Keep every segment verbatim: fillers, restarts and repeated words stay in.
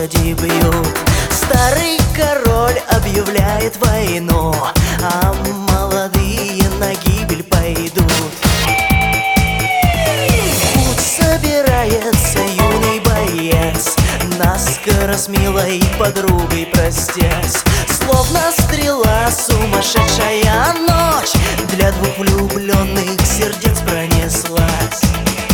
лошади бьют. Старый король объявляет войну, а молодые на гибель пойдут. В путь собирается юный боец, наскоро с милой подругой простясь. Словно стрела сумасшедшая ночь для двух влюбленных сердец пронеслась.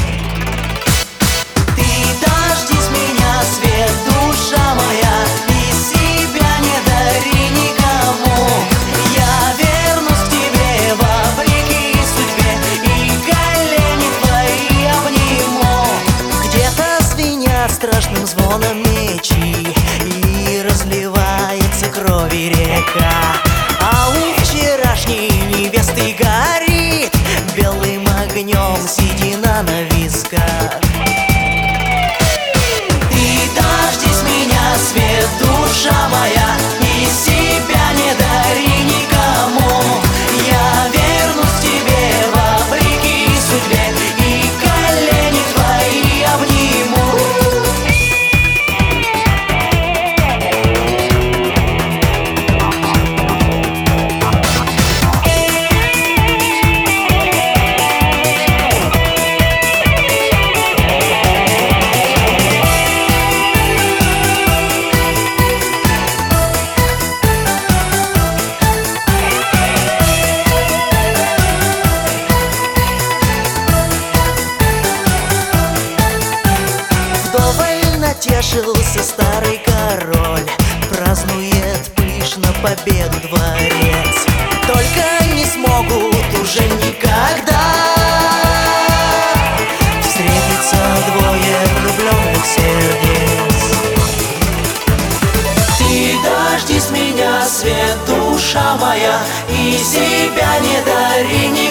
Ты дождись меня, свет, душа моя, и себя не дари никому. Я вернусь к тебе вопреки судьбе, и колени твои обниму. Где-то звенят страшным звоном мечи, и разливается крови река, а у вчерашней невесты горит белым огнем седина на висках. Ты дождись меня, свет, душа моя, и себя не дари никому. Я вернусь к тебе вопреки судьбе, и колени твои обниму. Тешился старый король, празднует пышно победу дворец. Только не смогут уже никогда встретиться двое влюбленных сердец. Ты дождись меня, свет, душа моя, и себя не дари никому.